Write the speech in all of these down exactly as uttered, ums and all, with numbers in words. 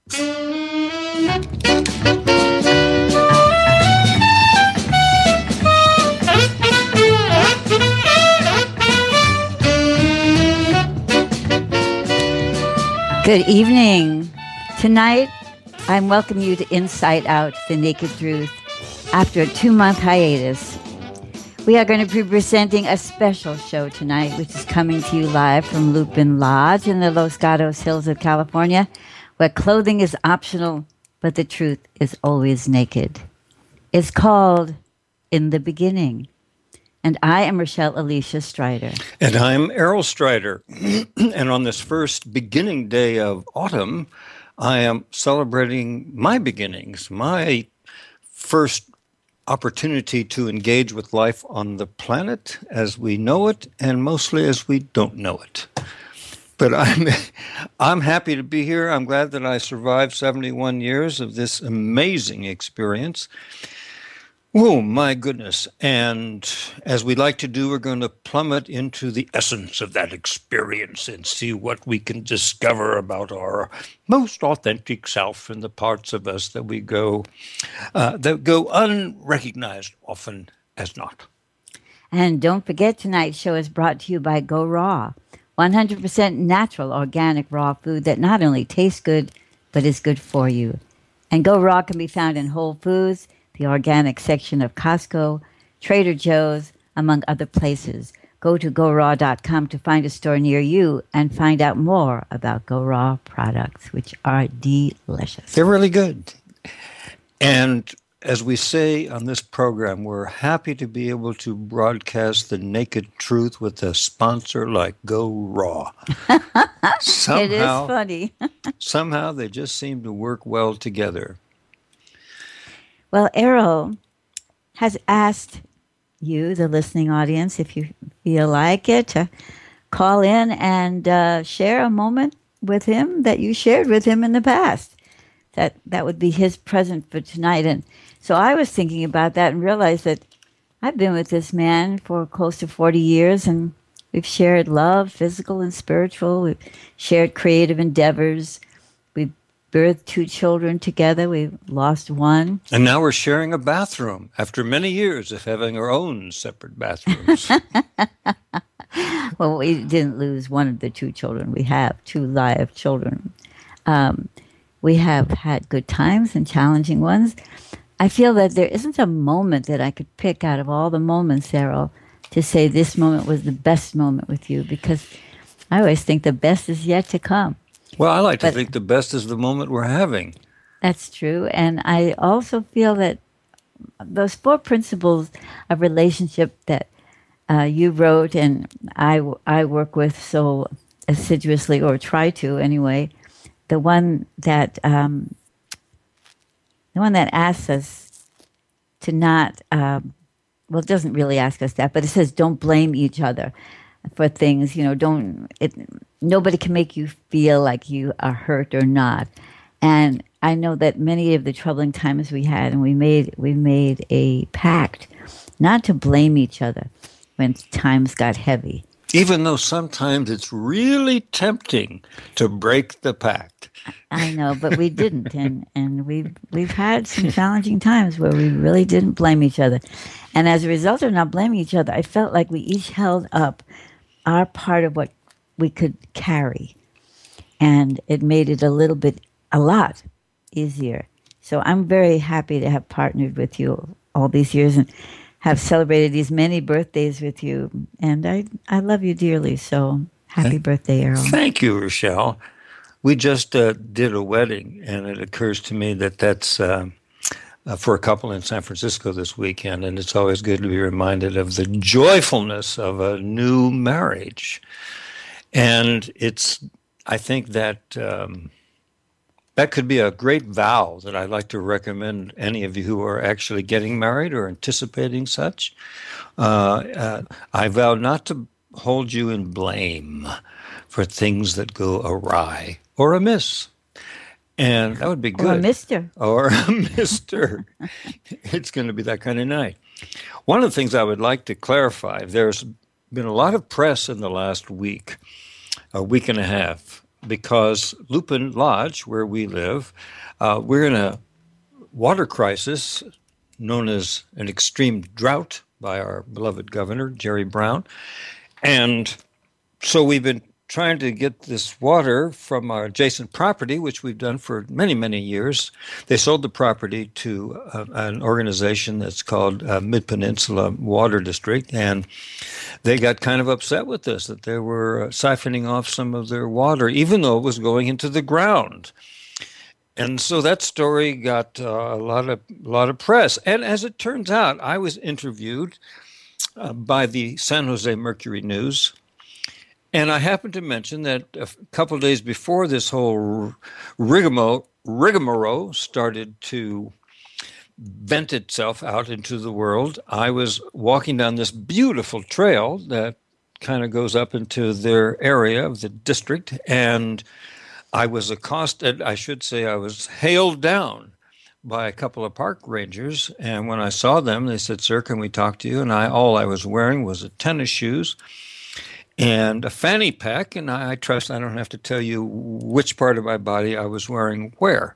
Good evening. Tonight, I'm welcoming you to Inside Out, The Naked Truth. After a two-month hiatus, we are going to be presenting a special show tonight, which is coming to you live from Lupin Lodge in the Los Gatos Hills of California, where clothing is optional, but the truth is always naked. It's called In the Beginning. And I am Rochelle Alicia Strider. And I'm Errol Strider. And on this first beginning day of autumn, I am celebrating my beginnings, my first opportunity to engage with life on the planet as we know it, and mostly as we don't know it. But I'm I'm happy to be here. I'm glad that I survived seventy-one years of this amazing experience. Oh, my goodness. And as we like to do, we're going to plummet into the essence of that experience and see what we can discover about our most authentic self and the parts of us that we go, uh, that go unrecognized often as not. And don't forget, tonight's show is brought to you by Go Raw, one hundred percent natural, organic, raw food that not only tastes good, but is good for you. And Go Raw can be found in Whole Foods, the organic section of Costco, Trader Joe's, among other places. Go to go raw dot com to find a store near you and find out more about Go Raw products, which are delicious. They're really good. And as we say on this program, we're happy to be able to broadcast the naked truth with a sponsor like Go Raw. Somehow, it is funny. somehow they just seem to work well together. Well, Errol has asked you, the listening audience, if you feel like it, to call in and uh, share a moment with him that you shared with him in the past. That that would be his present for tonight. And so I was thinking about that and realized that I've been with this man for close to forty years, and we've shared love, physical and spiritual. We've shared creative endeavors. We've birthed two children together. We've lost one. And now we're sharing a bathroom after many years of having our own separate bathrooms. Well, we didn't lose one of the two children. We have two live children. Um, we have had good times and challenging ones. I feel that there isn't a moment that I could pick out of all the moments, Errol, to say this moment was the best moment with you, because I always think the best is yet to come. Well, I like to But think the best is the moment we're having. that's true. And I also feel that those four principles of relationship that uh, you wrote and I, I work with so assiduously, or try to anyway, the one that um, the one that asks us to not, um, well, it doesn't really ask us that, but it says don't blame each other for things. You know, don't, it, nobody can make you feel like you are hurt or not. And I know that many of the troubling times we had, and we made we made a pact not to blame each other when times got heavy. Even though sometimes it's really tempting to break the pact. I know, but we didn't, and and we've we've had some challenging times where we really didn't blame each other, and as a result of not blaming each other, I felt like we each held up our part of what we could carry, and it made it a little bit, a lot easier. So I'm very happy to have partnered with you all these years and have celebrated these many birthdays with you, and I I love you dearly. So happy birthday, Errol! Thank you, Rochelle. We just uh, did a wedding, and it occurs to me that that's uh, uh, for a couple in San Francisco this weekend, and it's always good to be reminded of the joyfulness of a new marriage. And it's, I think that um, that could be a great vow that I'd like to recommend any of you who are actually getting married or anticipating such. Uh, uh, I vow not to hold you in blame for things that go awry or amiss. And that would be good. Or a mister. Or a mister. It's going to be that kind of night. One of the things I would like to clarify, there's been a lot of press in the last week, a week and a half, because Lupin Lodge, where we live, uh, we're in a water crisis known as an extreme drought by our beloved governor, Jerry Brown. And so we've been trying to get this water from our adjacent property, which we've done for many, many years. They sold the property to uh, an organization that's called uh, Mid-Peninsula Water District, and they got kind of upset with us that they were uh, siphoning off some of their water, even though it was going into the ground. And so that story got uh, a lot of a lot of press. And as it turns out, I was interviewed uh, by the San Jose Mercury News. And I happened to mention that a couple of days before this whole rigmarole, rigmarole started to vent itself out into the world, I was walking down this beautiful trail that kind of goes up into their area of the district, and I was accosted, I should say I was hailed down by a couple of park rangers. And when I saw them, they said, "Sir, can we talk to you?" And I all I was wearing was a tennis shoes and a fanny pack, and I trust I don't have to tell you which part of my body I was wearing where.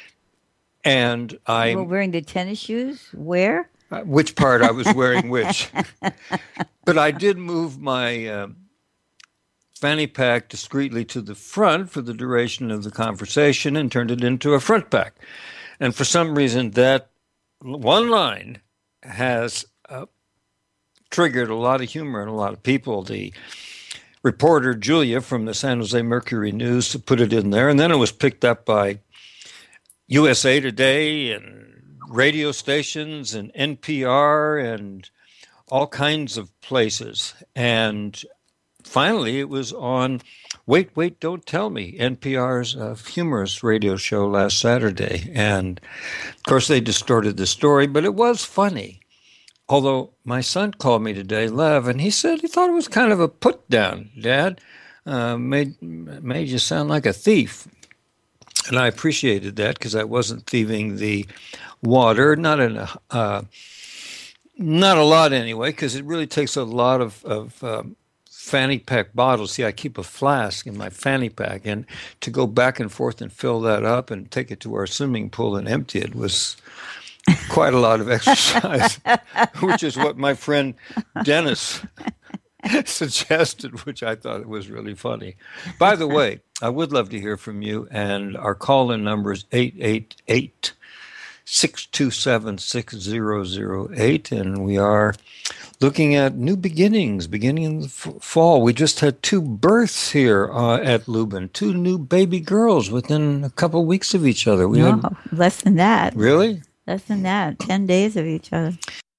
And I You were wearing the tennis shoes? Where? uh, which part I was wearing which. But I did move my uh, fanny pack discreetly to the front for the duration of the conversation and turned it into a front pack. And for some reason, that one line has uh, triggered a lot of humor in a lot of people. The reporter Julia from the San Jose Mercury News put it in there, and then it was picked up by U S A Today and radio stations and N P R and all kinds of places. And finally, it was on Wait, Wait, Don't Tell Me, N P R's uh, humorous radio show last Saturday. And of course, they distorted the story, but it was funny. Although my son called me today, Lev, and he said he thought it was kind of a put down, Dad. Uh, made, made you sound like a thief. And I appreciated that because I wasn't thieving the water, not in a, uh, not a lot anyway, because it really takes a lot of, of um, fanny pack bottles. See, I keep a flask in my fanny pack, and to go back and forth and fill that up and take it to our swimming pool and empty it was quite a lot of exercise, which is what my friend Dennis suggested, which I thought was really funny. By the way, I would love to hear from you, and our call-in number is eight eight eight, six two seven, six zero zero eight, and we are looking at new beginnings, beginning in the f- fall. We just had two births here uh, at Lubin, two new baby girls within a couple weeks of each other. We No, had, less than that. really? Less than that. Ten days of each other.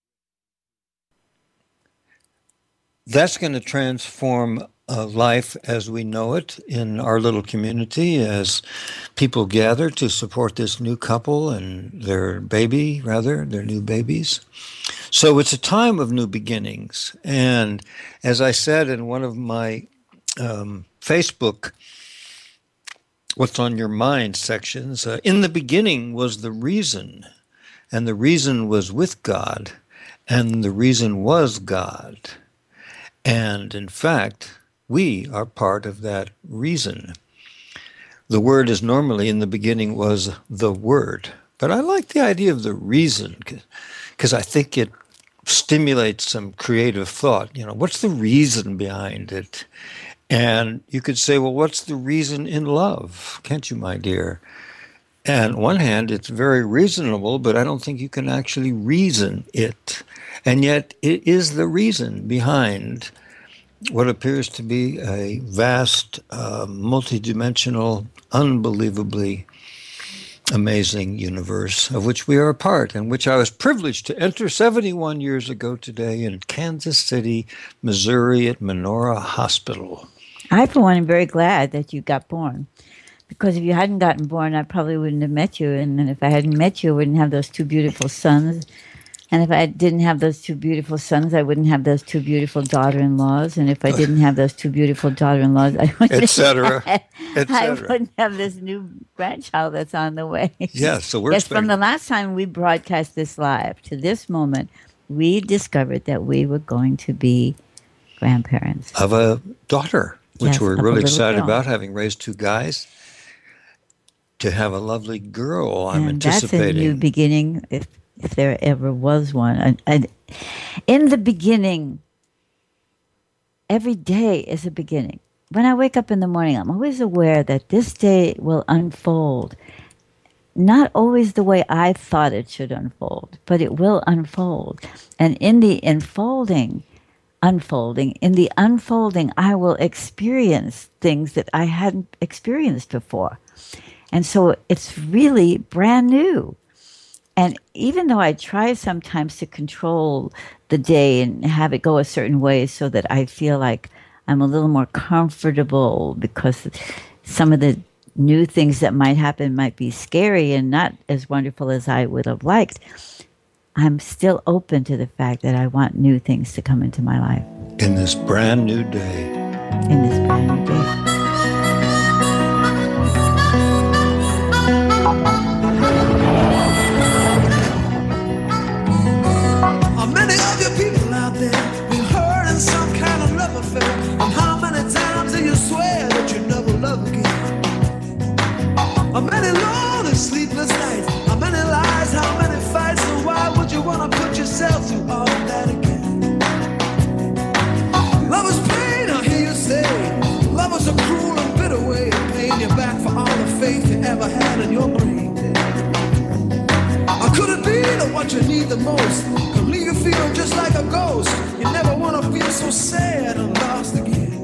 That's going to transform uh, life as we know it in our little community as people gather to support this new couple and their baby, rather, their new babies. So it's a time of new beginnings. And as I said in one of my um, Facebook What's on Your Mind sections, uh, in the beginning was the reason, and the reason was with God, and the reason was God. And in fact, we are part of that reason. The word is normally in the beginning was the word, but I like the idea of the reason because I think it stimulates some creative thought. You know, what's the reason behind it? And you could say, well, what's the reason in love? Can't you, my dear? And on one hand, it's very reasonable, but I don't think you can actually reason it. And yet it is the reason behind what appears to be a vast, uh, multidimensional, unbelievably amazing universe of which we are a part, and which I was privileged to enter seventy-one years ago today in Kansas City, Missouri at Menorah Hospital. I, for one, am very glad that you got born. Because if you hadn't gotten born, I probably wouldn't have met you. And then if I hadn't met you, I wouldn't have those two beautiful sons. And if I didn't have those two beautiful sons, I wouldn't have those two beautiful daughter-in-laws. And if I didn't have those two beautiful daughter-in-laws, I wouldn't, Et cetera, et I cetera. wouldn't have this new grandchild that's on the way. Yes, so we're Yes, from expecting- the last time we broadcast this live to this moment, we discovered that we were going to be grandparents. of a daughter. which Yes, we're of a really little excited girl. about, having raised two guys, to have a lovely girl I'm And that's a new anticipating. beginning, if if there ever was one. And, and in the beginning, every day is a beginning. When I wake up in the morning, I'm always aware that this day will unfold. Not always the way I thought it should unfold, but it will unfold. And in the unfolding, unfolding, in the unfolding, I will experience things that I hadn't experienced before. And so it's really brand new. And even though I try sometimes to control the day and have it go a certain way so that I feel like I'm a little more comfortable because some of the new things that might happen might be scary and not as wonderful as I would have liked, I'm still open to the fact that I want new things to come into my life In this brand new day. in this brand new day. How many of you people out there been hurt in some kind of love affair? And how many times do you swear that you never love again? How many lonely sleepless nights? How many lies? How many fights? And why would you wanna put yourself through all that again? Love is pain, I hear you say. Love is a cruel and bitter way of paying you back for all the faith you ever had in your brain. Or could it be that what you need the most can leave you feeling just like a ghost? You never wanna feel so sad and lost again.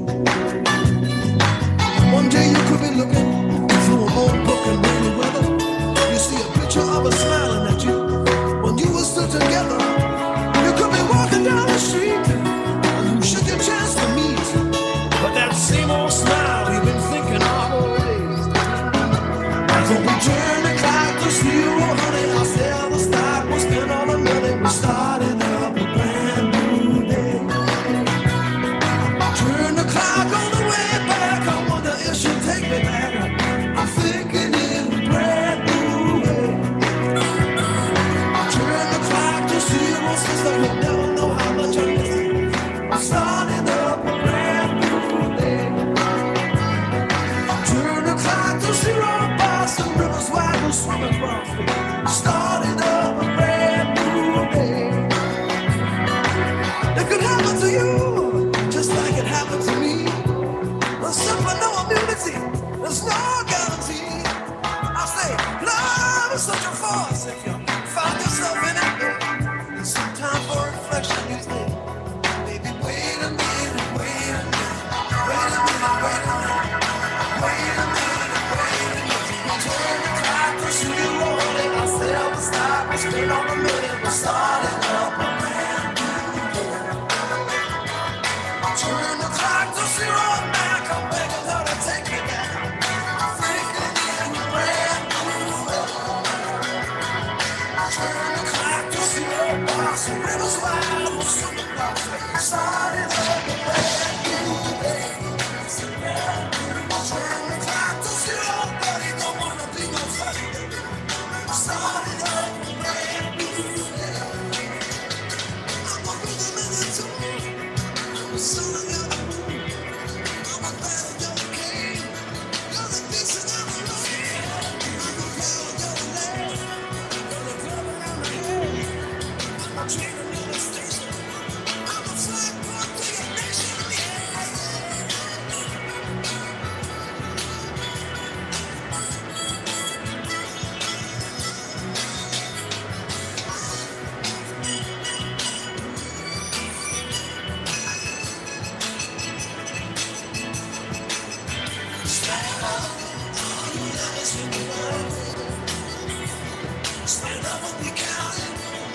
One day you could be looking through an old book in rainy weather. You see a picture of her smiling at you when you were still together. You could be walking down the street and you shook your chance to meet, but that same old smile you've been thinking of all days. Could we turn the clock to zero, honey? I'll sell the stock, we'll spend all the money. We're starting up a brand new day. Turn the clock on the way back. I wonder if she'll take me back. I'm thinking in a brand new way. Turn the clock to zero, sister. You never know how much I miss you. I'm starting up a brand new day. Turn the clock to zero, Boston rivers wide and swimming across. Starting up a brand new day. It could happen to you, just like it happened to me. There's simply no immunity, there's no guarantee. I say, love is such a force if you find yourself in it. There's some time for reflection, you think. Maybe wait a minute, wait a minute, wait a minute, wait a minute, wait a minute, wait a minute. Turn the clock to zero, and I'll sell the stock, we're still on the minute, we're starting up a brand new day. Turn the clock to zero back, I'm begging her to take me back. Thinking in a brand new way. Turn the clock to zero, box, the river's wide, we're swimming across. Starting up a brand new day. Turn the clock to zero, buddy, don't wanna be no funny. Starting up a brand new day. I'm a rhythm in the tune. I'm a son of your own. I'm a man of your king. You're the beast in the rain. I'm a power of your land. You're the club around the head. I'm a train in your station. I'm a flag born to your nation. Stand up, all you lovers in the world. Stand up and be counted.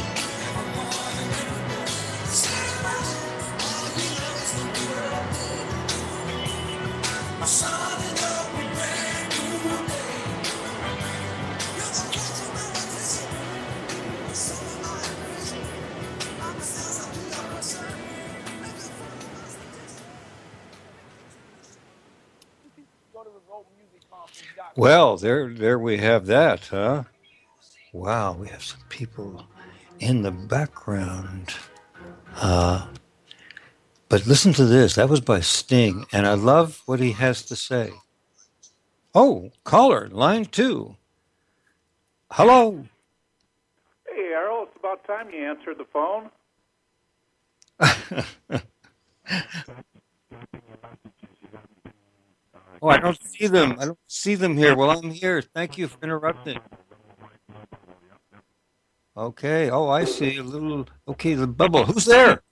Stand up, all you lovers in the world. I'm starting up a brand new day. You're the cause of my vision, the soul of my ambition. I'm the sense of your concern. Well, there, there we have that, huh? Wow, we have some people in the background. But listen to this. That was by Sting, and I love what he has to say. Oh, caller, line two. Hello. Hey, Errol, it's about time you answered the phone. Oh, I don't see them. I don't see them here. Well, I'm here. Thank you for interrupting. Okay. Oh, I see a little. Okay, the bubble. Who's there?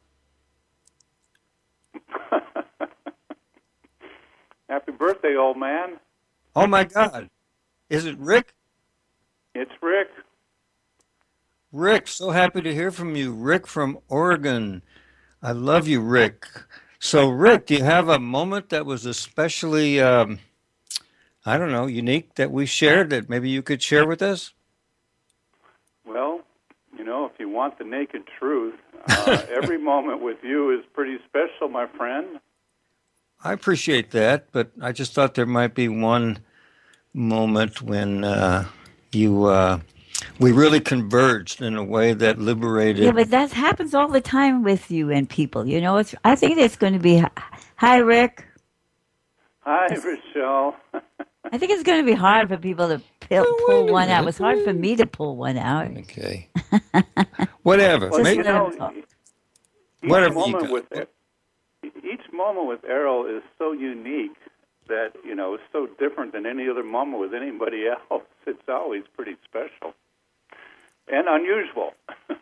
Happy birthday, old man. Oh my God. Is it Rick? It's Rick. Rick, so happy to hear from you. Rick from Oregon. I love you, Rick. So, Rick, do you have a moment that was especially, um, I don't know, unique that we shared that maybe you could share with us? Well, you know, if you want the naked truth, uh, every moment with you is pretty special, my friend. I appreciate that, but I just thought there might be one moment when uh, you, uh, we really converged in a way that liberated. Yeah, but that happens all the time with you and people. You know, it's. I think it's going to be. Hi, Rick. Hi, Rochelle. I think it's going to be hard for people to pull, Oh, pull wait a one out. It minute. was hard for me to pull one out. Okay. Whatever. Well, Just you Maybe, let know, him talk. each Whatever you moment got. with each moment with Errol is so unique that, you know, it's so different than any other moment with anybody else. It's always pretty special and unusual.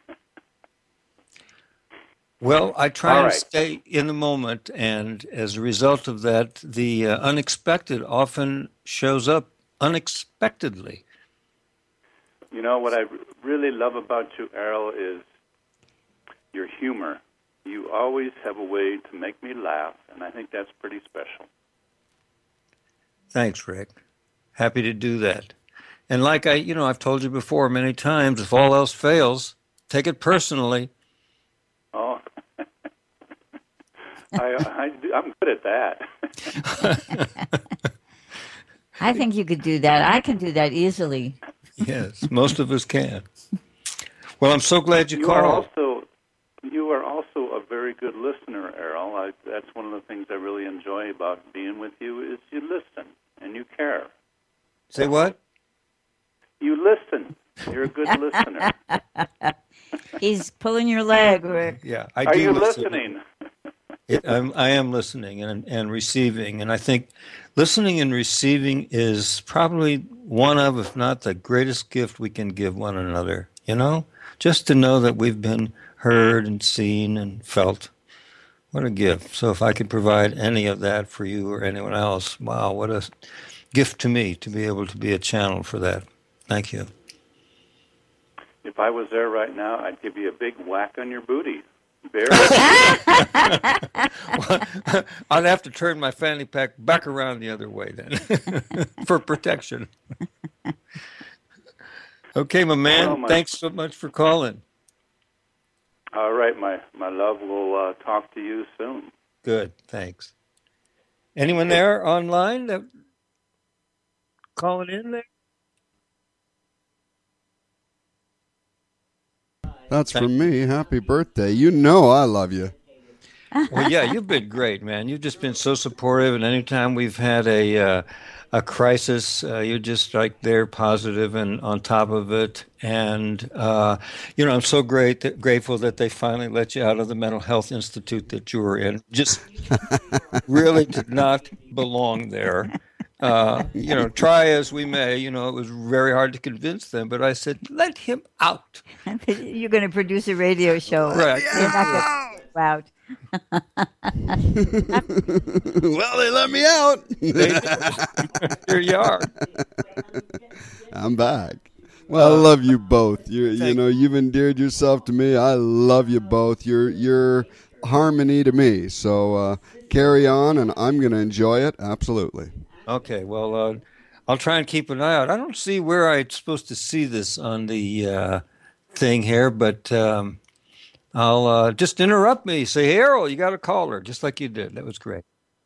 Well, I try All and right. stay in the moment, and as a result of that, the uh, unexpected often shows up unexpectedly. You know, what I really love about you, Errol, is your humor. You always have a way to make me laugh, and I think that's pretty special. Thanks, Rick. Happy to do that. And like I, you know, I've told you before many times, if all else fails, take it personally. Oh, I, I, I'm good at that. I think you could do that. I can do that easily. Yes, most of us can. Well, I'm so glad you, You are called. also you are also a very good listener, Errol. I, that's one of the things I really enjoy about being with you is you listen and you care. Say what? You listen. You're a good listener. He's pulling your leg, Rick. Yeah, I Are do you listen. listening? It, I'm, I am listening and, and receiving. And I think listening and receiving is probably one of, if not the greatest gift we can give one another, you know? Just to know that we've been heard and seen and felt. What a gift. So if I could provide any of that for you or anyone else, wow, what a gift to me to be able to be a channel for that. Thank you. If I was there right now, I'd give you a big whack on your booty. Bear. I'd have to turn my fanny pack back around the other way then for protection. Okay, my man. Well, my- Thanks so much for calling. All right, my, my love, we'll uh, talk to you soon. Good. Thanks. Anyone there online that calling in there? That's for me. Happy birthday. You know I love you. Well, yeah, you've been great, man. You've just been so supportive, and anytime we've had a uh, a crisis, uh, you're just like there, positive and on top of it. And uh, you know, I'm so great, that, grateful that they finally let you out of the mental health institute that you were in. Just really did not belong there. Uh, you know, try as we may, you know, it was very hard to convince them. But I said, let him out. You're going to produce a radio show. Right. You're not going to go out. Well, they let me out. Here you are. I'm back. Well, I love you both. You you Thank- know, you've endeared yourself to me. I love you both. You're you're harmony to me. So uh, carry on, and I'm going to enjoy it. Absolutely. Okay, well, uh, I'll try and keep an eye out. I don't see where I'm supposed to see this on the uh, thing here, but um, I'll uh, just interrupt me. Say, hey, Errol, you got a caller, just like you did. That was great.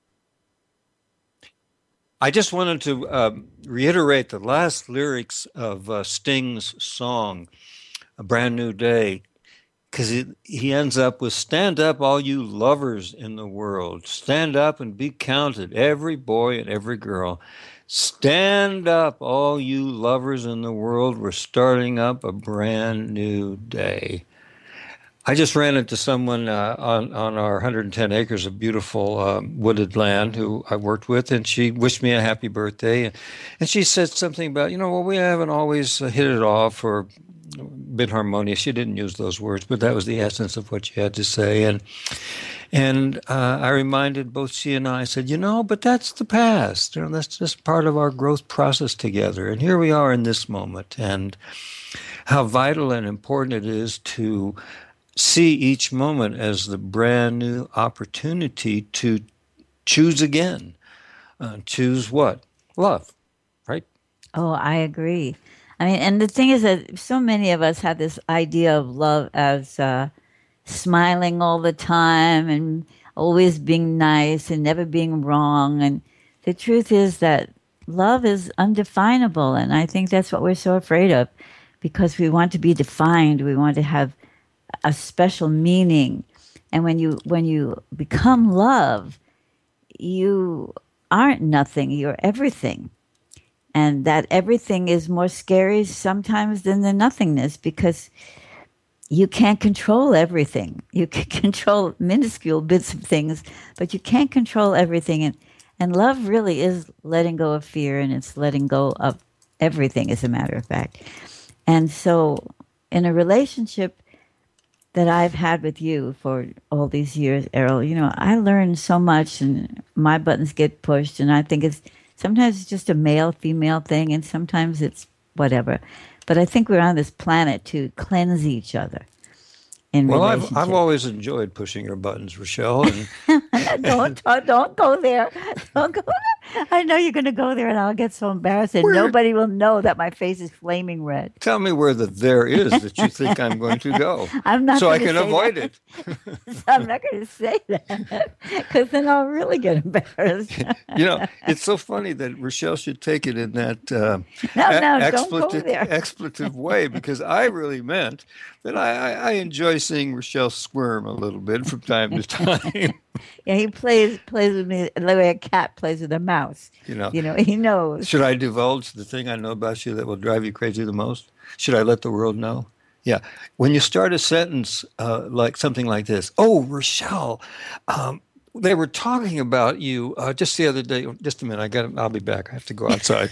I just wanted to um, reiterate the last lyrics of uh, Sting's song, A Brand New Day. because he ends up with stand up, all you lovers in the world. Stand up and be counted, every boy and every girl. Stand up, all you lovers in the world. We're starting up a brand new day. I just ran into someone uh, on, on our one hundred ten acres of beautiful um, wooded land who I worked with, and she wished me a happy birthday. And, and she said something about, you know, well, we haven't always uh, hit it off or been harmonious. She didn't use those words, but that was the essence of what she had to say. And and uh, I reminded both she and I, I said, you know, but that's the past. You know, that's just part of our growth process together. And here we are in this moment, and how vital and important it is to see each moment as the brand new opportunity to choose again. Uh, choose what? Love, right? Oh, I agree. I mean, and the thing is that so many of us have this idea of love as uh, smiling all the time and always being nice and never being wrong. And the truth is that love is undefinable. And I think that's what we're so afraid of, because we want to be defined. We want to have a special meaning. And when you when you become love, you aren't nothing, you're everything. And that everything is more scary sometimes than the nothingness, because you can't control everything. You can control minuscule bits of things, but you can't control everything. And and love really is letting go of fear, and it's letting go of everything, as a matter of fact. And so in a relationship that I've had with you for all these years, Errol, you know, I learned so much, and my buttons get pushed, and I think it's sometimes it's just a male-female thing, and sometimes it's whatever. But I think we're on this planet to cleanse each other in Well, I've, relationship. I've always enjoyed pushing your buttons, Rochelle. And don't, don't don't go there. Don't go there. I know you're going to go there, and I'll get so embarrassed, and Where- nobody will know that my face is flaming red. tell me where the there is that you think I'm going to go, I'm not so I gonna can say avoid that. it. I'm not going to say that, because then I'll really get embarrassed. You know, it's so funny that Rochelle should take it in that uh, No, e- no, don't go expletive, there. expletive way, because I really meant that I, I, I enjoy seeing Rochelle squirm a little bit from time to time. Yeah, he plays plays with me the way a cat plays with a mouse. You know, You know, he knows. should I divulge the thing I know about you that will drive you crazy the most? Should I let the world know? Yeah. When you start a sentence uh, like something like this, oh, Rochelle, um, they were talking about you uh, just the other day. Just a minute, I got. I'll be back. I have to go outside.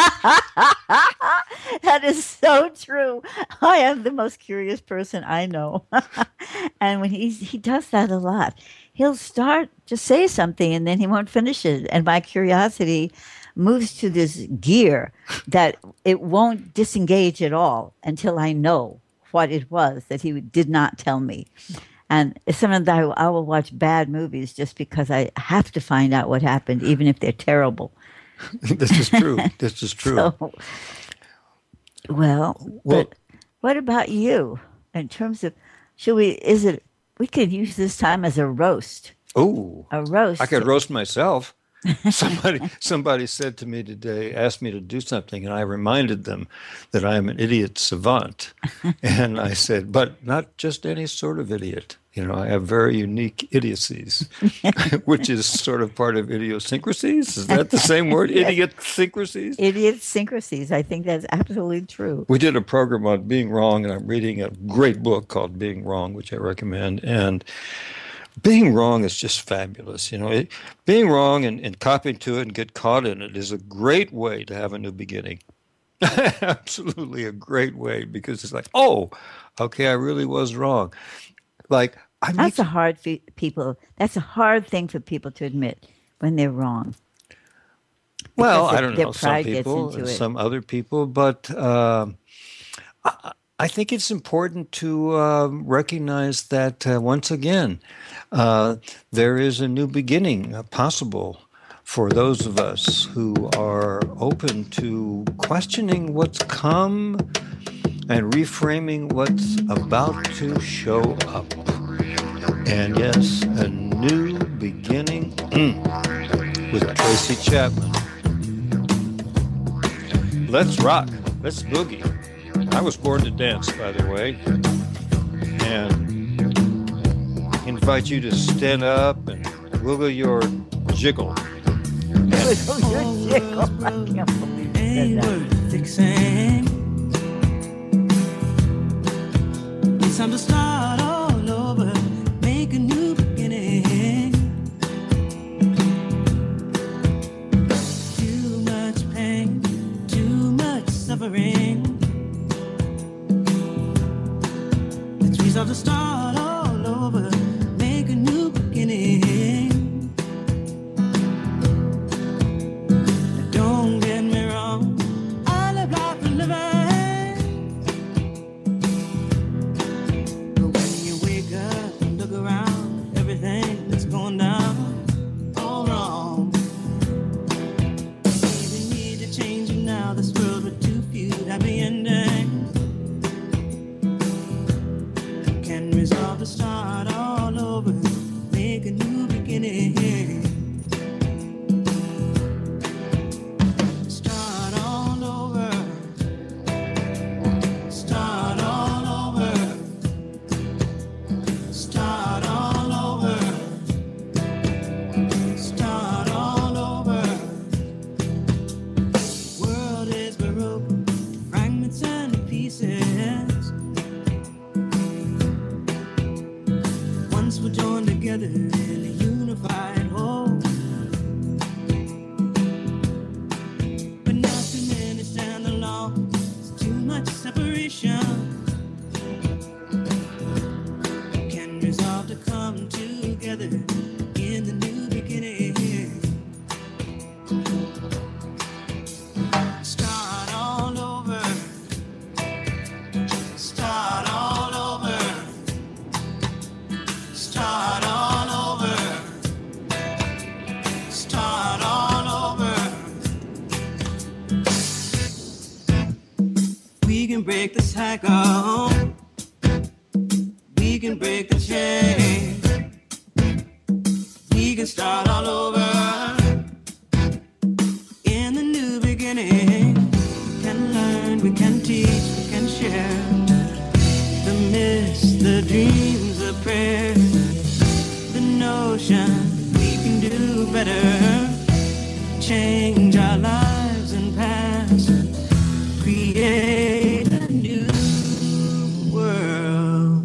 That is so true. I am the most curious person I know. And when he he does that a lot, he'll start to say something and then he won't finish it. And my curiosity moves to this gear that it won't disengage at all until I know what it was that he did not tell me. And it's something that I, I will watch bad movies just because I have to find out what happened, even if they're terrible. This is true. This is true. So, well, Well- but what about you in terms of, should we, is it, we could use this time as a roast, Oh, a roast. I could roast myself. Somebody, somebody said to me today, asked me to do something, and I reminded them that I am an idiot savant. And I said, but not just any sort of idiot. You know, I have very unique idiocies, which is sort of part of idiosyncrasies. Is that the same word? Yes. Idiosyncrasies? Idiosyncrasies. I think that's absolutely true. We did a program on being wrong, and I'm reading a great book called Being Wrong, which I recommend. And being wrong is just fabulous. You know, it, being wrong and, and copying to it and get caught in it is a great way to have a new beginning. Absolutely a great way, because it's like, oh, okay, I really was wrong. Like, I make, That's a hard fe- people. That's a hard thing for people to admit when they're wrong. well, because I their- don't their know, some pride gets people into and it. some other people, but um I, I think it's important to um recognize that uh, once again, uh, there is a new beginning uh, possible for those of us who are open to questioning what's come and reframing what's about to show up. And yes, a new beginning with Tracy Chapman. Let's rock. Let's boogie. I was born to dance, by the way. And invite you to stand up and wiggle your jiggle. Ain't worth fixing. It's time to start all over, make a new beginning. Too much pain, too much suffering. Let's resolve to start all over, make a new beginning. Don't get me wrong, I live life for living. But when you wake up and look around, everything that's going down, all wrong. We need to change it now, this world with too few happy endings. Can resolve to start all over, make a new beginning. Start all over. Start all over. Start all over. Start all over. World is baroque, fragments and pieces. Once we're joined together in a unified whole. But now too many stand alone. There's too much separation. Can resolve to come together in the new beginning. Start all over. Start all over. Start all over. Start all over. We can break the cycle. We can break the chain. We can start all over in the new beginning. We can learn, we can teach, we can share. The myths, the dreams, the prayers, the notion we can do better. Change our lives and past, create a new world.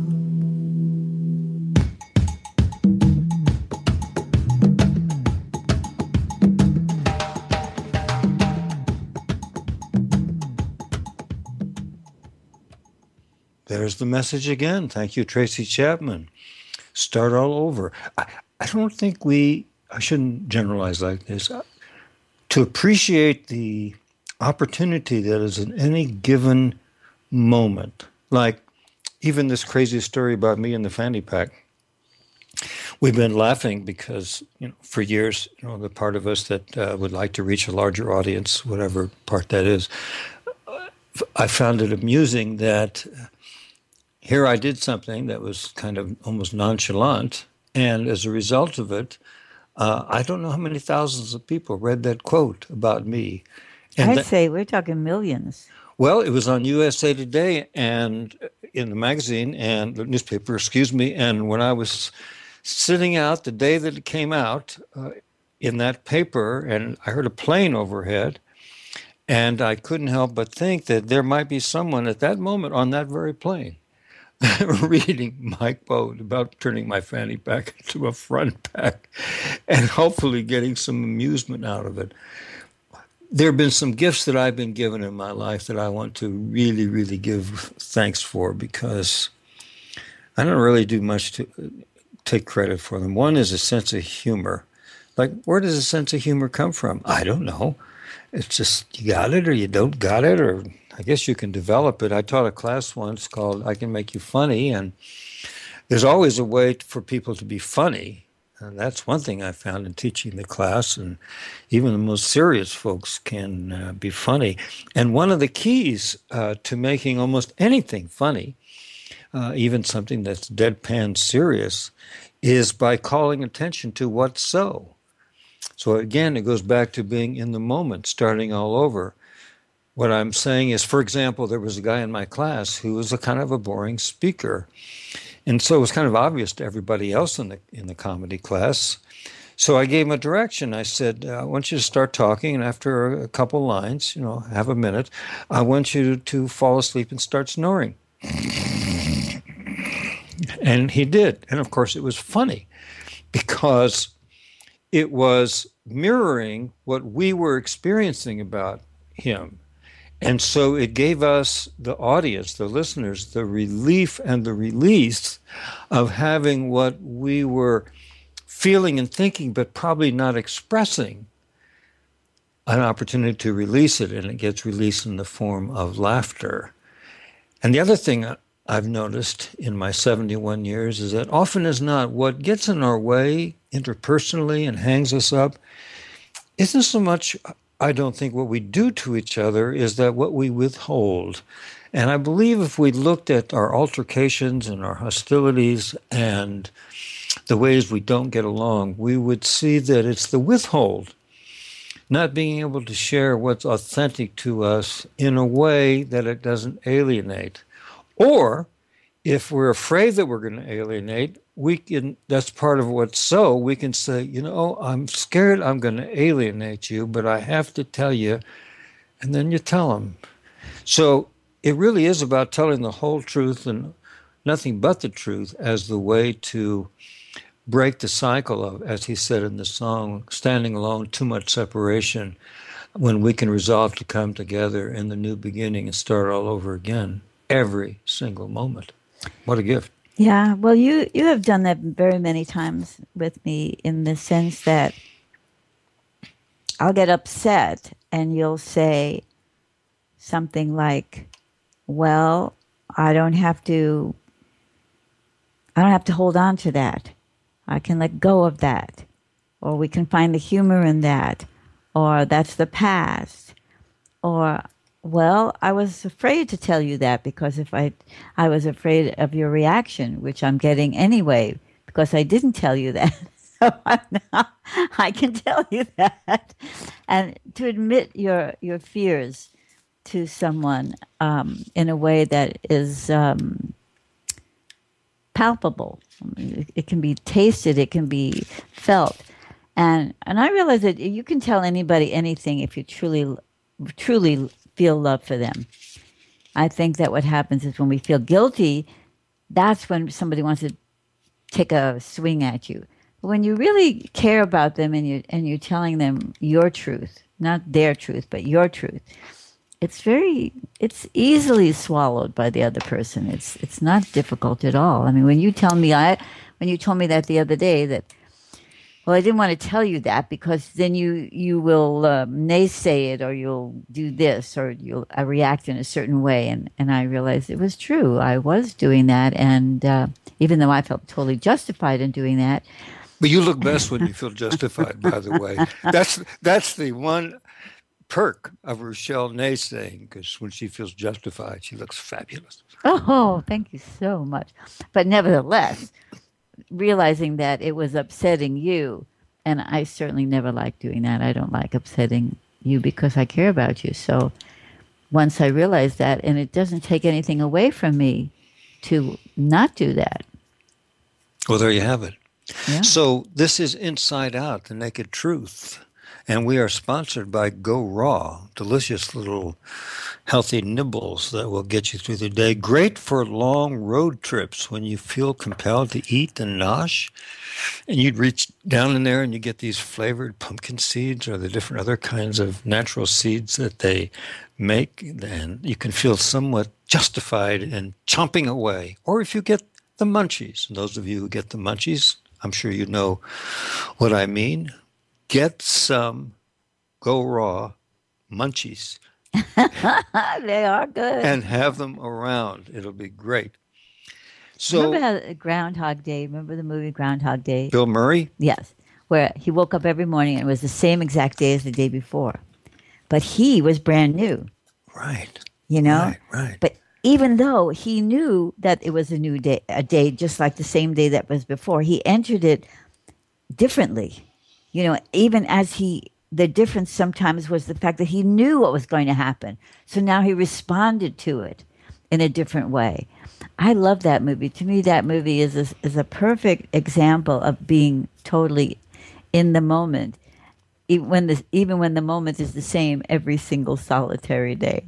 There's the message again. Thank you, Tracy Chapman. Start all over. I, I don't think we, I shouldn't generalize like this. To appreciate the opportunity that is in any given moment, like even this crazy story about me and the fanny pack. We've been laughing because, you know, for years, you know, the part of us that uh, would like to reach a larger audience, whatever part that is, I found it amusing that here I did something that was kind of almost nonchalant, and as a result of it, uh, I don't know how many thousands of people read that quote about me. And I'd that, say we're talking millions. well, it was on U S A Today and in the magazine and the newspaper, excuse me, and when I was sitting out the day that it came out uh, in that paper, and I heard a plane overhead, and I couldn't help but think that there might be someone at that moment on that very plane reading my quote about turning my fanny pack into a front pack and hopefully getting some amusement out of it. There have been some gifts that I've been given in my life that I want to really, really give thanks for, because I don't really do much to take credit for them. One is a sense of humor. Like, where does a sense of humor come from? I don't know. It's just you got it or you don't got it, or I guess you can develop it. I taught a class once called I Can Make You Funny, and there's always a way for people to be funny. And that's one thing I found in teaching the class, and even the most serious folks can uh, be funny. And one of the keys uh, to making almost anything funny, uh, even something that's deadpan serious, is by calling attention to what's so. So again, it goes back to being in the moment, starting all over. What I'm saying is, for example, there was a guy in my class who was a kind of a boring speaker. And so it was kind of obvious to everybody else in the in the comedy class. So I gave him a direction. I said, I want you to start talking, and after a couple lines, you know, have a minute, I want you to fall asleep and start snoring. And he did. And of course, it was funny because it was mirroring what we were experiencing about him. And so it gave us, the audience, the listeners, the relief and the release of having what we were feeling and thinking, but probably not expressing, an opportunity to release it, and it gets released in the form of laughter. And the other thing I've noticed in my seventy-one years is that often as not, what gets in our way interpersonally and hangs us up isn't so much, I don't think, what we do to each other, is that what we withhold. And I believe if we looked at our altercations and our hostilities and the ways we don't get along, we would see that it's the withhold, not being able to share what's authentic to us in a way that it doesn't alienate. Or if we're afraid that we're going to alienate, we can, that's part of what's so, we can say, you know, I'm scared I'm going to alienate you, but I have to tell you, and then you tell them. So it really is about telling the whole truth and nothing but the truth as the way to break the cycle of, as he said in the song, standing alone, too much separation, when we can resolve to come together in the new beginning and start all over again every single moment. What a gift. Yeah, well, you, you have done that very many times with me, in the sense that I'll get upset and you'll say something like, well, I don't have to, I don't have to hold on to that. I can let go of that. Or we can find the humor in that. Or that's the past. Or, well, I was afraid to tell you that because if I, I was afraid of your reaction, which I'm getting anyway, because I didn't tell you that. So now I can tell you that. And to admit your your fears to someone um, in a way that is um, palpable. It, it can be tasted. It can be felt. And and I realize that you can tell anybody anything if you truly, truly feel love for them. I think that what happens is when we feel guilty, that's when somebody wants to take a swing at you. But when you really care about them and you and you're telling them your truth, not their truth, but your truth, it's very it's easily swallowed by the other person. It's it's not difficult at all. I mean, when you tell me I when you told me that the other day that, well, I didn't want to tell you that because then you you will um, naysay it, or you'll do this, or you'll uh, react in a certain way. And, and I realized it was true. I was doing that. And uh, even though I felt totally justified in doing that. But you look best when you feel justified, by the way. That's, that's the one perk of Rochelle naysaying, because when she feels justified, she looks fabulous. Oh, thank you so much. But nevertheless, realizing that it was upsetting you, and I certainly never like doing that. I don't like upsetting you because I care about you. So once I realized that, and it doesn't take anything away from me to not do that. Well, there you have it. Yeah. So this is Inside Out, the Naked Truth. And we are sponsored by Go Raw, delicious little healthy nibbles that will get you through the day. Great for long road trips when you feel compelled to eat and nosh. And you'd reach down in there and you get these flavored pumpkin seeds or the different other kinds of natural seeds that they make. And you can feel somewhat justified in chomping away. Or if you get the munchies, and those of you who get the munchies, I'm sure you know what I mean. Get some Go Raw munchies. They are good. And have them around. It'll be great. So, remember how Groundhog Day? Remember the movie Groundhog Day? Bill Murray? Yes, where he woke up every morning and it was the same exact day as the day before. But he was brand new. Right. You know? Right, right. But even though he knew that it was a new day, a day just like the same day that was before, he entered it differently. You know, even as he, the difference sometimes was the fact that he knew what was going to happen. So now he responded to it in a different way. I love that movie. To me, that movie is a, is a perfect example of being totally in the moment, e- when the, even when the moment is the same every single solitary day.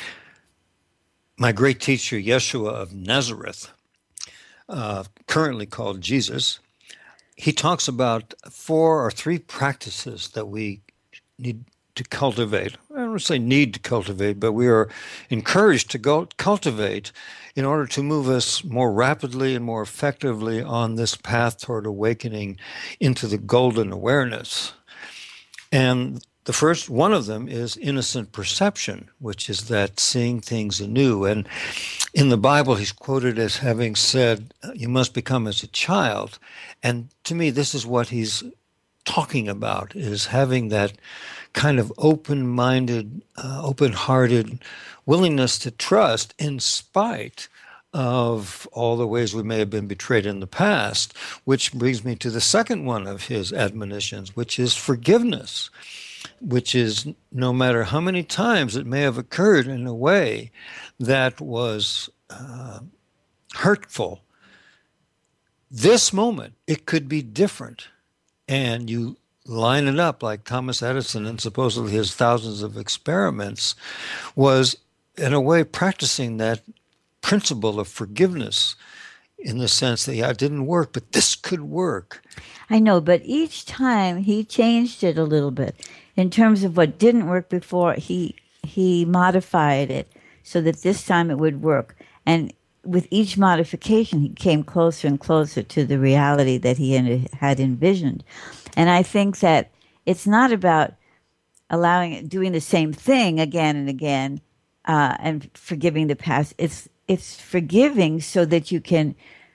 My great teacher, Yeshua of Nazareth, uh, currently called Jesus, he talks about four or three practices that we need to cultivate. I don't say need to cultivate, but we are encouraged to go cultivate in order to move us more rapidly and more effectively on this path toward awakening into the golden awareness. And the first one of them is innocent perception, which is that seeing things anew. And in the Bible, he's quoted as having said, you must become as a child. And to me, this is what he's talking about, is having that kind of open-minded, uh, open-hearted willingness to trust in spite of all the ways we may have been betrayed in the past, which brings me to the second one of his admonitions, which is forgiveness, which is no matter how many times it may have occurred in a way that was uh, hurtful, this moment, it could be different. And you line it up like Thomas Edison and supposedly his thousands of experiments was, in a way, practicing that principle of forgiveness in the sense that, yeah, it didn't work, but this could work. I know, but each time he changed it a little bit. In terms of what didn't work before, he he modified it so that this time it would work. And with each modification, he came closer and closer to the reality that he had envisioned. And I think that it's not about allowing doing the same thing again and again uh, and forgiving the past. It's it's forgiving so that you can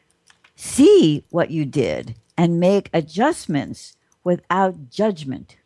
see what you did and make adjustments without judgment.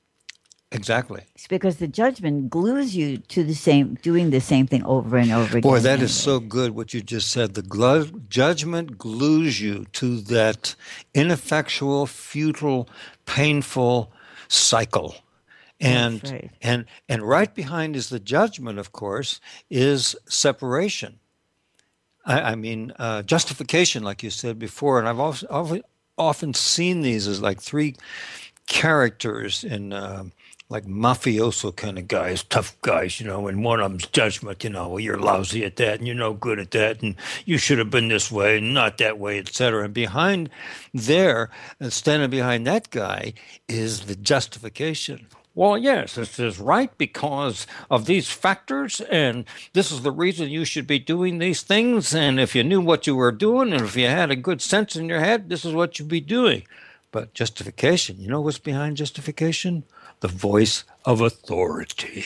Exactly. It's because the judgment glues you to the same, doing the same thing over and over again. Boy, that is so good what you just said. The glu- judgment glues you to that ineffectual, futile, painful cycle. And, That's right. and, and right behind is the judgment, of course, is separation. I, I mean, uh, justification, like you said before. And I've often, often seen these as like three characters in... Uh, like mafioso kind of guys, tough guys, you know, and one of them's judgment, you know, well, you're lousy at that and you're no good at that and you should have been this way and not that way, et cetera. And behind there, and standing behind that guy is the justification. Well, yes, this is right because of these factors, and this is the reason you should be doing these things. And if you knew what you were doing and if you had a good sense in your head, this is what you'd be doing. But justification, you know what's behind justification? The voice of authority.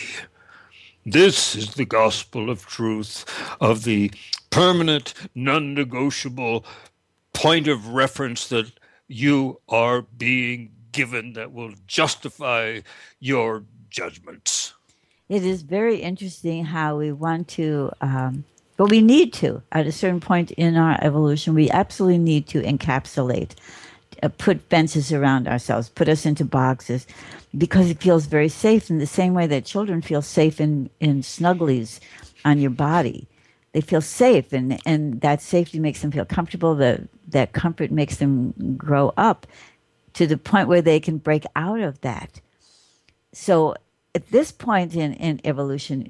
This is the gospel of truth, of the permanent, non-negotiable point of reference that you are being given that will justify your judgments. It is very interesting how we want to, um, but we need to, at a certain point in our evolution, we absolutely need to encapsulate, uh, put fences around ourselves, put us into boxes, because it feels very safe in the same way that children feel safe in, in snugglies on your body. They feel safe, and, and that safety makes them feel comfortable. The, that comfort makes them grow up to the point where they can break out of that. So at this point in, in evolution,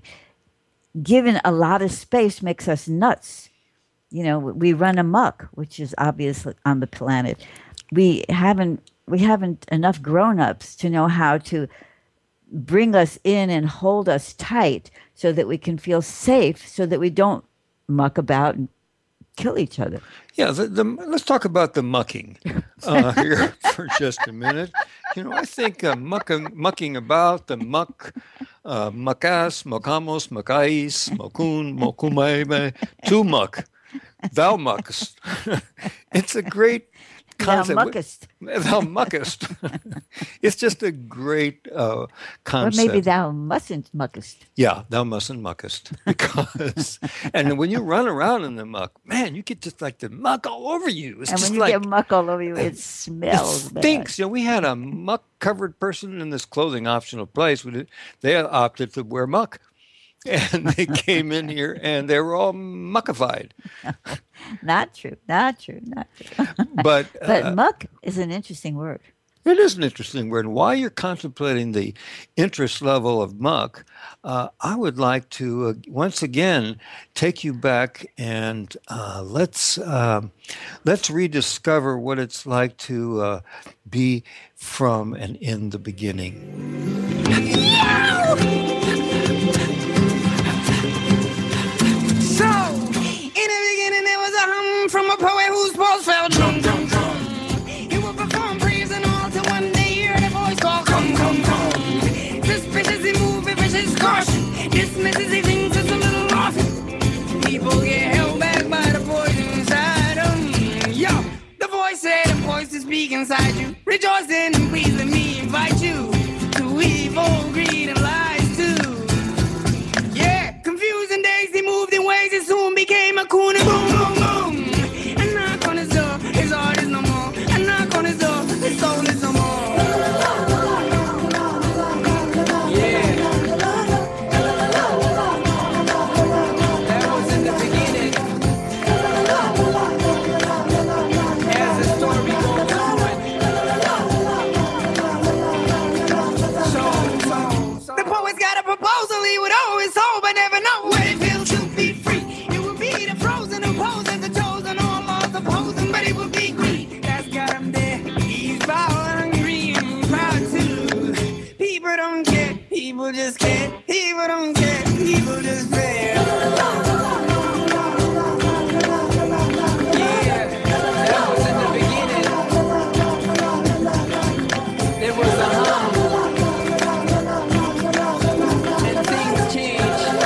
given a lot of space makes us nuts. You know, we run amok, which is obvious on the planet. We haven't we haven't enough grown-ups to know how to bring us in and hold us tight so that we can feel safe, so that we don't muck about and kill each other. Yeah, the, the, let's talk about the mucking uh, here for just a minute. You know, I think uh, mucking, mucking about, the muck, uh, muckas, mucamos, mucais, mokun, mokumaime, to muck, thou muckest. It's a great concept. Thou muckest. Thou muckest. It's just a great uh, concept. Or maybe thou mustn't muckest. Yeah, thou mustn't muckest. Because, and when you run around in the muck, man, you get just like the muck all over you. It's and just when you like, get muck all over you, it smells it stinks. You know, we had a muck-covered person in this clothing optional place. We did, they opted to wear muck. and they came in here and they were all muckified. Not true. Not true. Not true. But But uh, muck is an interesting word. it is an interesting word. And while you're contemplating the interest level of muck, uh, I would like to uh, once again take you back and uh, let's um let's rediscover what it's like to uh, be from and in the beginning. So, in the beginning there was a hum from a poet whose balls fell drum, drum, drum. He would perform praise and all till one day hear the voice call, come, come, come. Suspicious he move, vicious caution. Dismisses he thinks it's a little lost. People get held back by the poison inside them. Yo, the voice said, the voice to speak inside you. Rejoice in and please let me invite you to evil, greed, and lies too. Yeah, confusing days, he moved in ways, it soon became a coon and boom, boom, boom. And knock on his door, his heart is no more. And knock on his door, his soul is no more. Yeah. That was in the beginning. As the story goes on. So, so, so. The poet's got a proposal he would always hold, but never know what it feels to be free. It would be the frozen opposing, the chosen, all laws opposing, but it would be greed. That's got him there. He's power hungry and proud too. People don't care, people just care. People don't care, people just care. Yeah, that was in the beginning. There was a hum. And things change.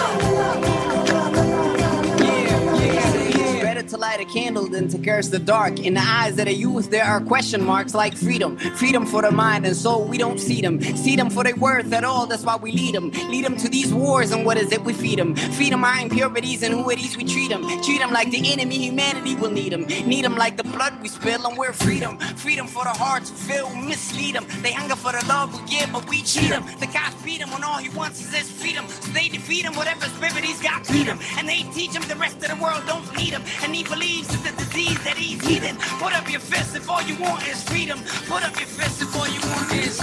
Yeah, yeah, yeah. Better to light a candle than to curse the dark. In the eyes of the youth, there are question marks like freedom. Freedom for the mind and soul, we don't see them. See them for their worth at all, that's why we lead them. Lead them to these wars, and what is it we feed them? Feed them our impurities, and who it is we treat them. Treat them like the enemy, humanity will need them. Need them like the blood we spill, and we're freedom. Freedom for the hearts who feel, we mislead them. They hunger for the love we give, but we cheat them. The cops beat him when all he wants is his freedom. So they defeat him, whatever spirit he's got, feed him. And they teach him the rest of the world don't need him. And he believes it's the disease that he's healing. Put up your fist if all you want is freedom. Put up your fist if all you want is...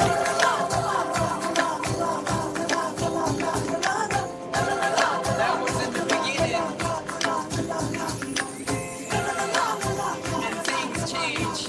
That was in the beginning. And things change.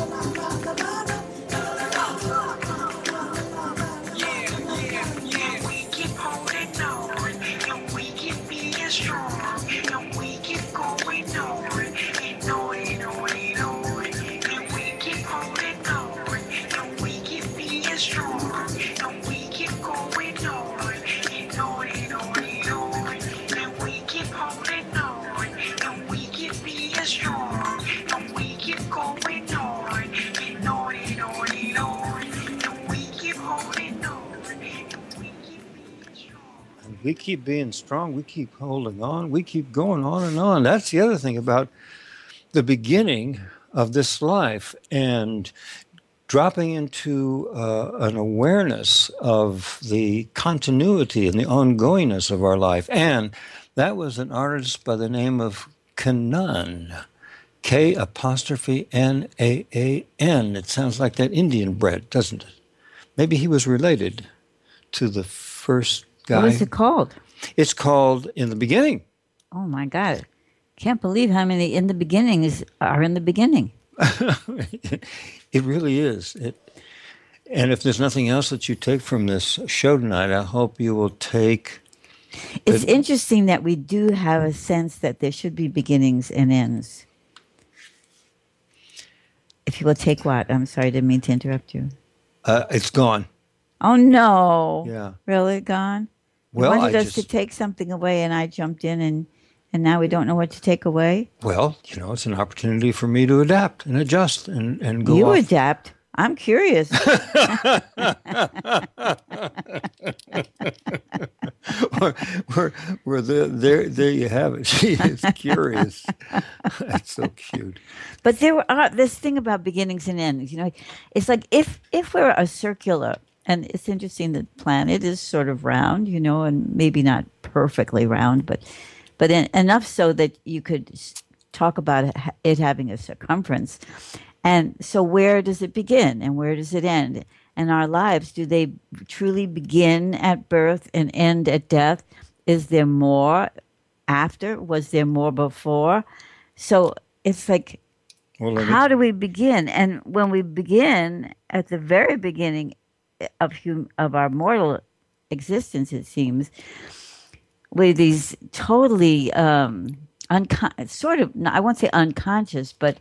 Yeah, yeah, yeah. We keep holding on, and we keep being strong, and we keep going on, and on and on and on. And we keep holding on, and we keep being strong, and we keep going on, and on and on and on. And we keep holding on, and we keep being strong, and we keep going on, and on and on and on. And we keep holding on, and we keep being strong. And we keep being strong. We keep holding on. We keep going on and on. That's the other thing about the beginning of this life and dropping into uh, an awareness of the continuity and the ongoingness of our life. And that was an artist by the name of Kanan. K apostrophe N A A N. It sounds like that Indian bread, doesn't it? Maybe he was related to the first guy. What was it called? It's called In the Beginning. Oh my God. Can't believe how many in the beginnings are in the beginning. It really is. It, and if there's nothing else that you take from this show tonight, I hope you will take... It's interesting that we do have a sense that there should be beginnings and ends. If you will take what? I'm sorry, I didn't mean to interrupt you. Uh, it's gone. Oh, no. Yeah. Really gone? You Well, wanted I us to just... take something away, and I jumped in, and, and now we don't know what to take away? Well, you know, it's an opportunity for me to adapt and adjust and, and go You off. adapt. I'm curious. we're, we're, we're there, there, there you have it. She is curious. That's so cute. But there are this thing about beginnings and ends. You know, it's like if if we're a circular And it's interesting that the planet is sort of round, you know, and maybe not perfectly round, but but in, enough so that you could s- talk about it, ha- it having a circumference. And so, where does it begin and where does it end? And our lives, do they truly begin at birth and end at death? Is there more after? Was there more before? So it's like, Well, let me, how do we begin? And when we begin at the very beginning of hum- of our mortal existence, it seems, with these totally um, uncon- sort of, I won't say unconscious, but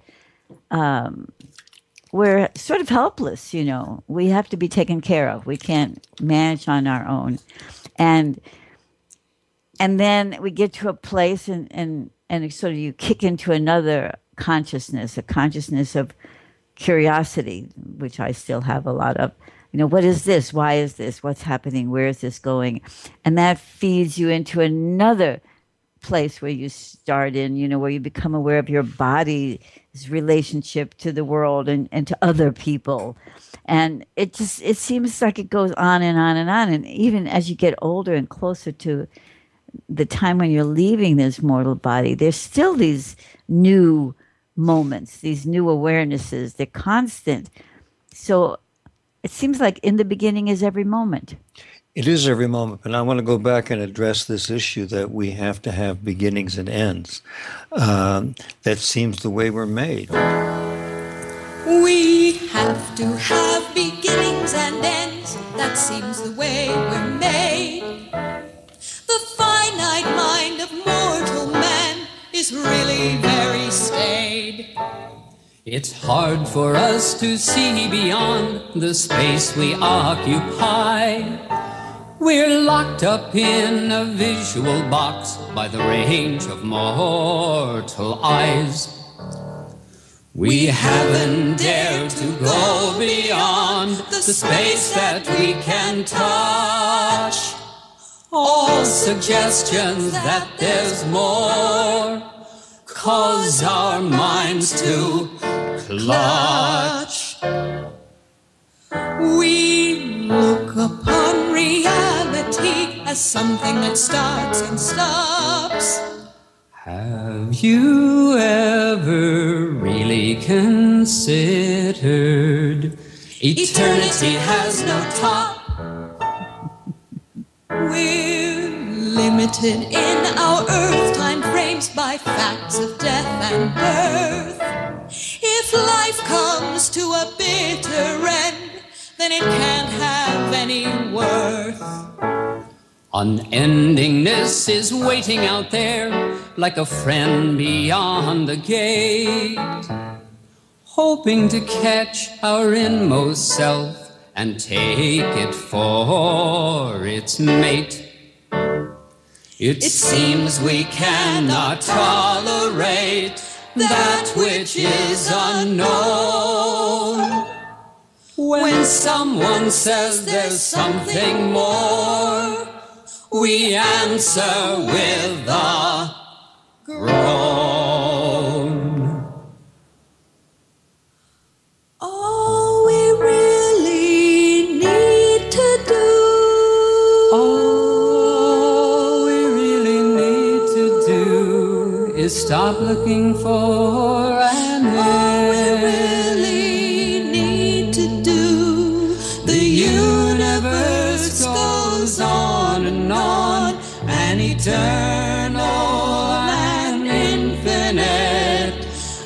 we're sort of helpless. You know, we have to be taken care of. We can't manage on our own, and and then we get to a place, and and and it sort of you kick into another consciousness, a consciousness of curiosity, which I still have a lot of. You know, what is this? Why is this? What's happening? Where is this going? And that feeds you into another place where you start in, you know, where you become aware of your body's relationship to the world and, and to other people. And it just, it seems like it goes on and on and on. And even as you get older and closer to the time when you're leaving this mortal body, there's still these new moments, these new awarenesses. They're constant. So it seems like in the beginning is every moment. it is every moment, but I want to go back and address this issue that we have to have beginnings and ends. Um, that seems the way we're made. We have to have beginnings and ends. That seems the way we're made. The finite mind of mortal man is really very staid. It's hard for us to see beyond the space we occupy. We're locked up in a visual box by the range of mortal eyes. We haven't dared to go beyond the space that we can touch. All suggestions that there's more cause our minds to clutch. We look upon reality as something that starts and stops. Have you ever really considered Eternity has no top. We're limited in our earth time frames by facts of death and birth. If life comes to a bitter end, then it can't have any worth. Unendingness is waiting out there like a friend beyond the gate, hoping to catch our inmost self and take it for its mate. It seems we cannot tolerate that which is unknown. When someone says there's something more, we answer with a groan. All we really need to do, All we really need to do is stop looking for an all we end. really need to do, The universe goes on and on, an eternal and infinite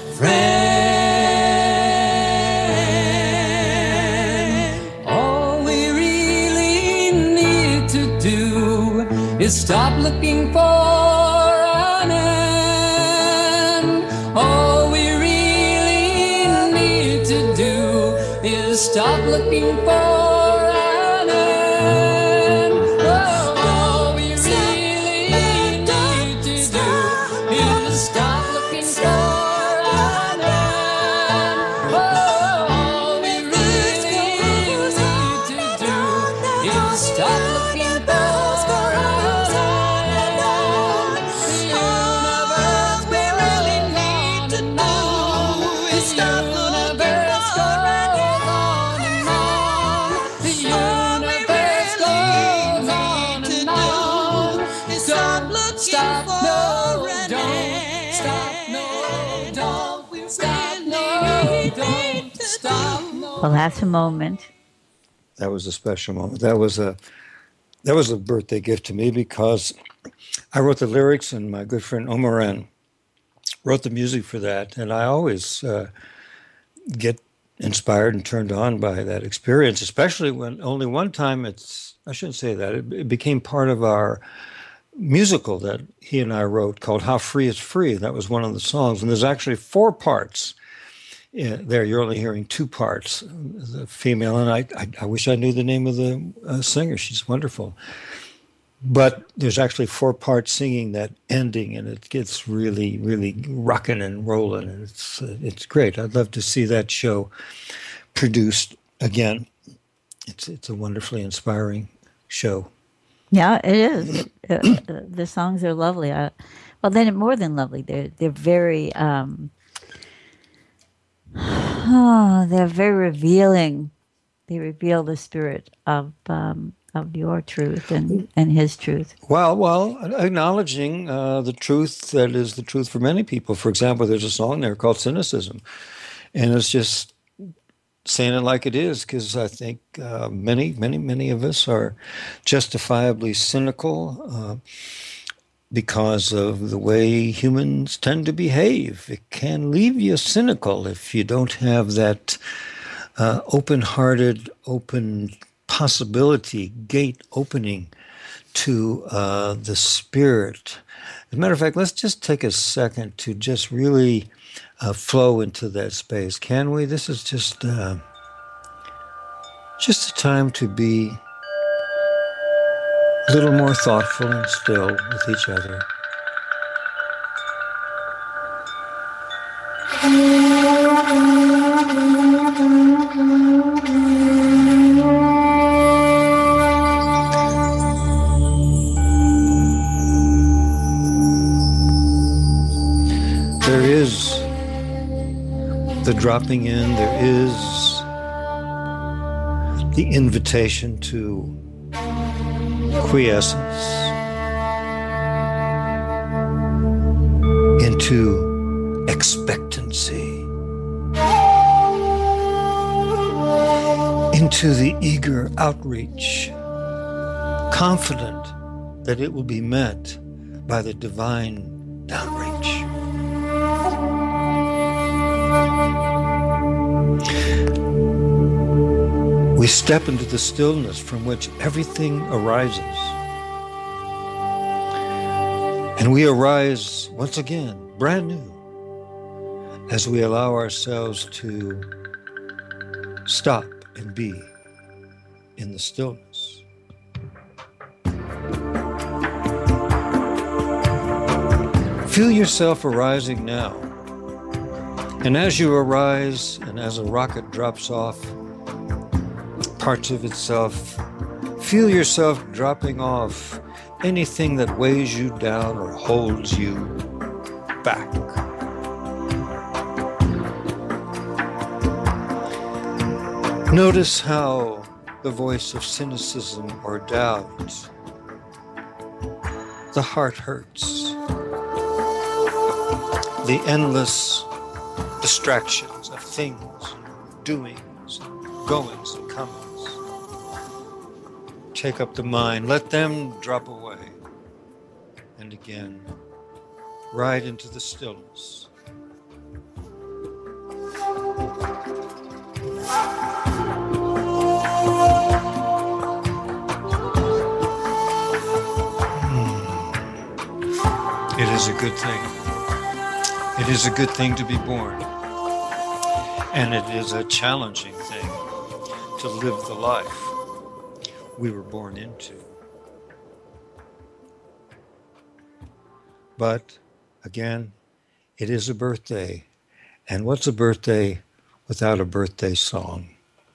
friend. All we really need to do is stop looking for an end. All we really need to do is stop looking for an end. Oh, all we really need to do is stop looking for an end. Oh, all we really need to do is stop looking for an end. The universe we really need to do is stop looking for an end. stop, for no, an don't end. stop, no, don't We stop, really no, need don't to stop, do. no. Well, that's a moment. That was a special moment. That was a that was a birthday gift to me because I wrote the lyrics, and my good friend Omaran wrote the music for that. And I always uh, get inspired and turned on by that experience, especially when only one time it's, I shouldn't say that, it, it became part of our musical that he and I wrote called How Free Is Free. That was one of the songs. And there's actually four parts. Yeah, there you're only hearing two parts, the female, and I, I, I wish I knew the name of the uh, singer. She's wonderful. But there's actually four parts singing that ending, and it gets really, really rocking and rolling, and it's uh, it's great. I'd love to see that show produced again. It's it's a wonderfully inspiring show. Yeah, it is. Uh, uh, the songs are lovely. I, well, they're more than lovely. They're they're very um, oh, they're very revealing. They reveal the spirit of um, of your truth and, and his truth. Well, well, acknowledging uh, the truth that is the truth for many people. For example, there's a song there called Cynicism, and it's just saying it like it is, because I think uh, many, many, many of us are justifiably cynical uh, because of the way humans tend to behave. It can leave you cynical if you don't have that uh, open-hearted, open possibility, gate opening to uh, the spirit. As a matter of fact, let's just take a second to just really uh, flow into that space. Can we? This is just uh, just a time to be a little more thoughtful and still with each other. There is the dropping in, there is the invitation to quiescence, into expectancy, into the eager outreach, confident that it will be met by the divine downreach. We step into the stillness from which everything arises. And we arise once again, brand new, as we allow ourselves to stop and be in the stillness. Feel yourself arising now. And as you arise, and as a rocket drops off parts of itself, feel yourself dropping off anything that weighs you down or holds you back. Notice how the voice of cynicism or doubt, the heart hurts, the endless distractions of things, doings, goings and comings take up the mind. Let them drop away. And again, right into the stillness. Hmm. It is a good thing. It is a good thing to be born. And it is a challenging thing to live the life we were born into. But again, it is a birthday. And what's a birthday without a birthday song?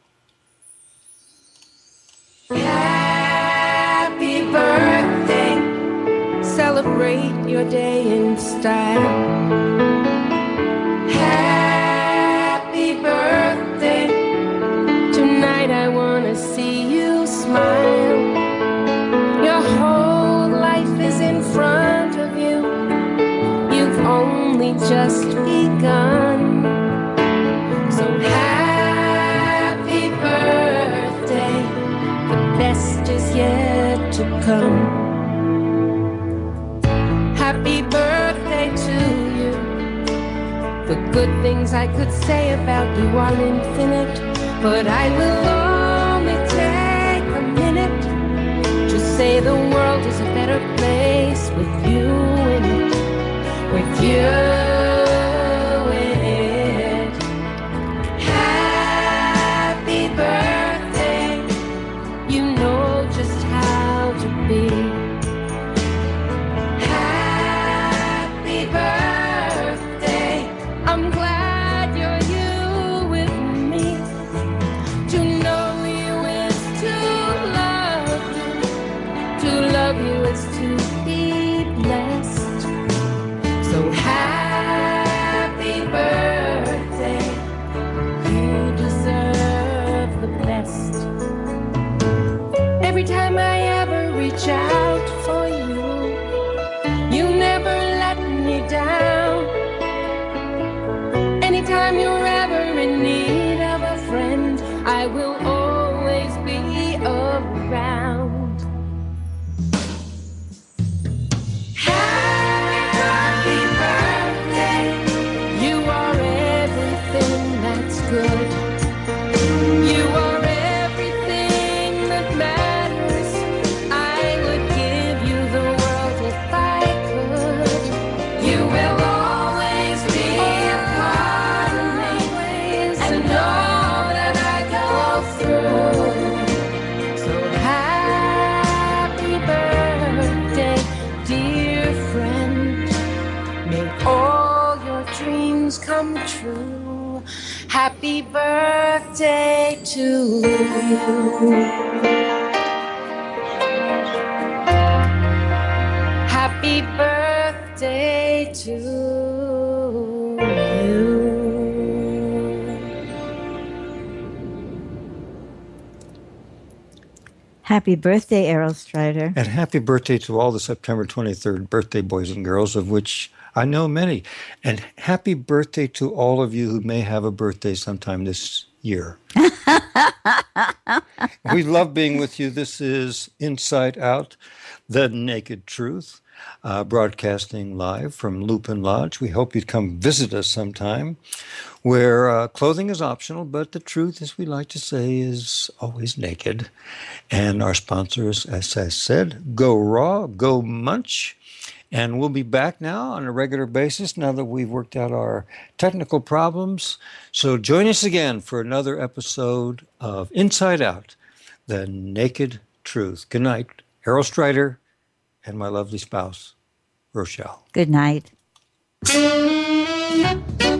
Happy birthday. Celebrate your day in style. Happy birthday. Tonight I wanna see you smile. Your whole life is in front of you. only just begun. So happy birthday, the best is yet to come. Happy birthday to you. The good things I could say about you are infinite, but I will only take a minute to say the world is a better place with you in it, with you in it. Happy birthday, you know just how to be. Happy birthday, I'm glad you're you with me. To know you is to love you. To love you is to be blessed. So happy birthday, you deserve the best. Every time I ever reach out for you, you never let me down. Anytime you're ever in need of a friend, I will always be around. Happy birthday, you are everything that's good. You are everything that matters. I would give you the world if I could. You will always be a part of me, and all that I go through. So happy birthday, dear friend. May all your dreams come true. Happy birthday to you. Happy birthday to you. Happy birthday, Errol Strider. And happy birthday to all the September twenty-third birthday boys and girls, of which I know many. And happy birthday to all of you who may have a birthday sometime this year. We love being with you. This is Inside Out, The Naked Truth, uh, broadcasting live from Lupin Lodge. We hope you'd come visit us sometime, where uh, clothing is optional, but the truth, as we like to say, is always naked. And our sponsors, as I said, Go Raw, Go Munch. And we'll be back now on a regular basis now that we've worked out our technical problems. So join us again for another episode of Inside Out, The Naked Truth. Good night, Errol Strider and my lovely spouse, Rochelle. Good night. Thank you.